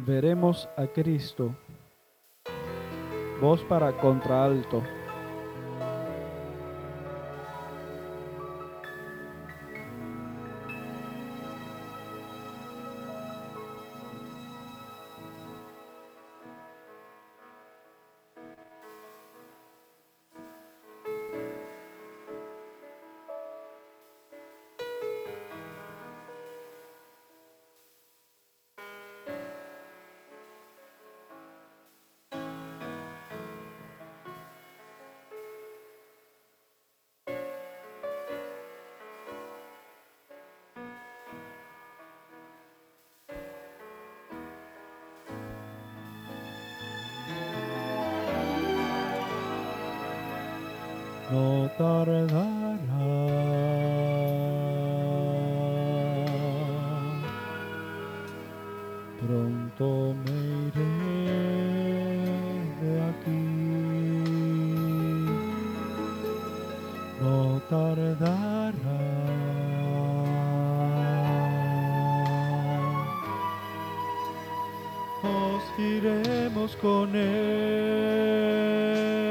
Veremos a Cristo. Voz para contralto. No tardará, pronto me iré de aquí. No tardará, nos iremos con él.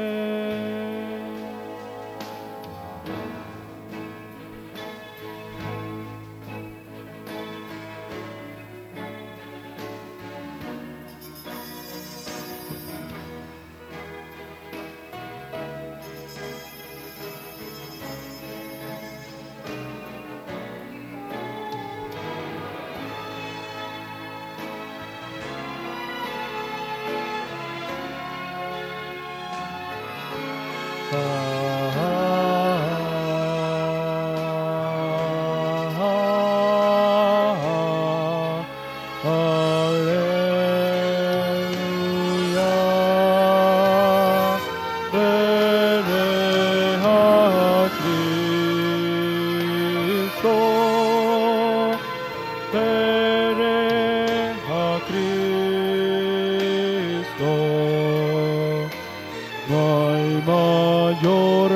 Mayor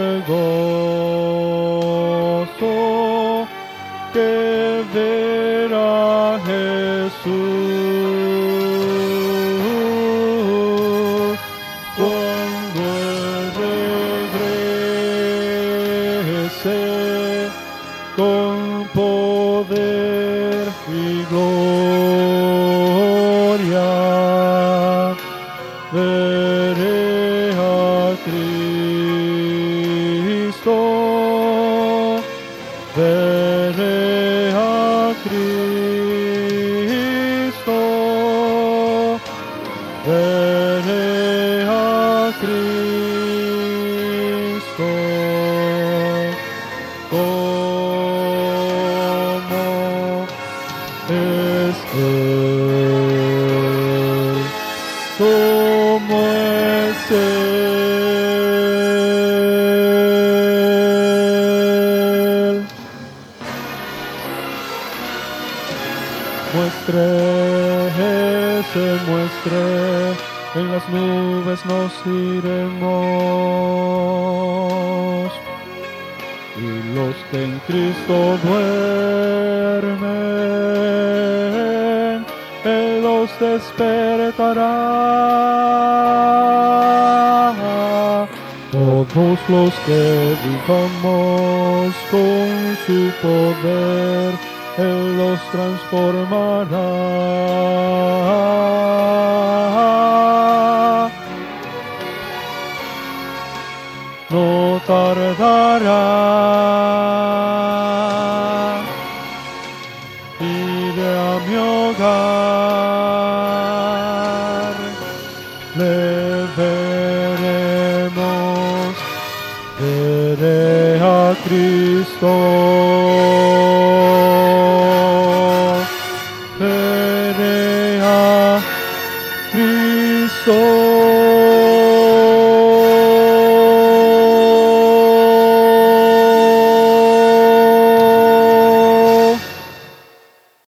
gozo que ver a Jesús cuando Él regrese con poder y gloria. Veré a Cristo, veré a Cristo, veré a Cristo, como es Él, como es Él. Se muestre, en las nubes nos iremos, y los que en Cristo duermen, Él los despertará. Todos los que vivamos con su poder, Él los transformará. No tardará, iré a mi hogar, le veremos, veré a Cristo. Veré a Cristo.